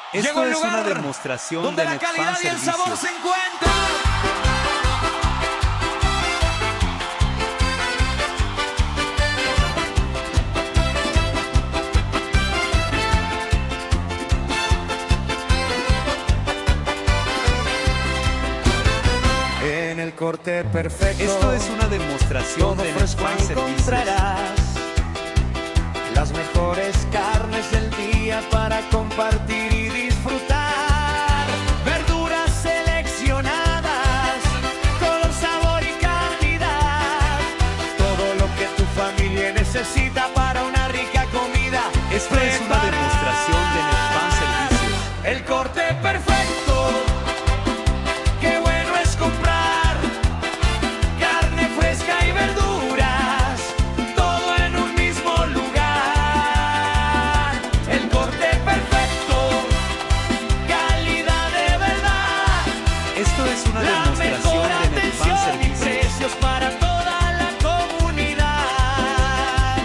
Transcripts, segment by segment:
Llegó Esto el es una lugar demostración donde de la calidad y el Netfan sabor Servicios. se encuentran. En el corte perfecto, Esto es una demostración todo de fresco Netfan Servicios. encontrarás las mejores carnes del día para compartir y disfrutar. Verduras seleccionadas, color, sabor y calidad. Todo lo que tu familia necesita para una rica comida. Esto es una demostración de Netfan Servicios. El corte perfecto. Qué bueno es comprar carne fresca y verduras, todo en un mismo lugar. El corte perfecto, calidad de verdad. Esto es una La demostración mejor de Netfan atención y Servicios. precios para toda la comunidad.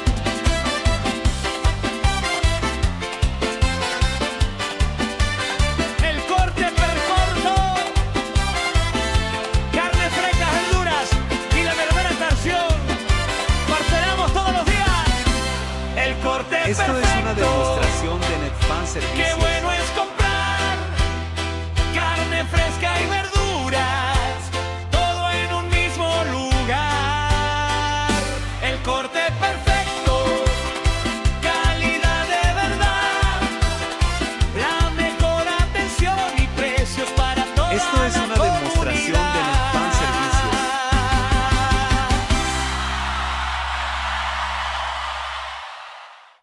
El corte perfecto, carne fresca, verduras y la verdadera atención. Parcelamos todos los días. El corte Esto es una perfecto. demostración de Netfan Qué Servicios. bueno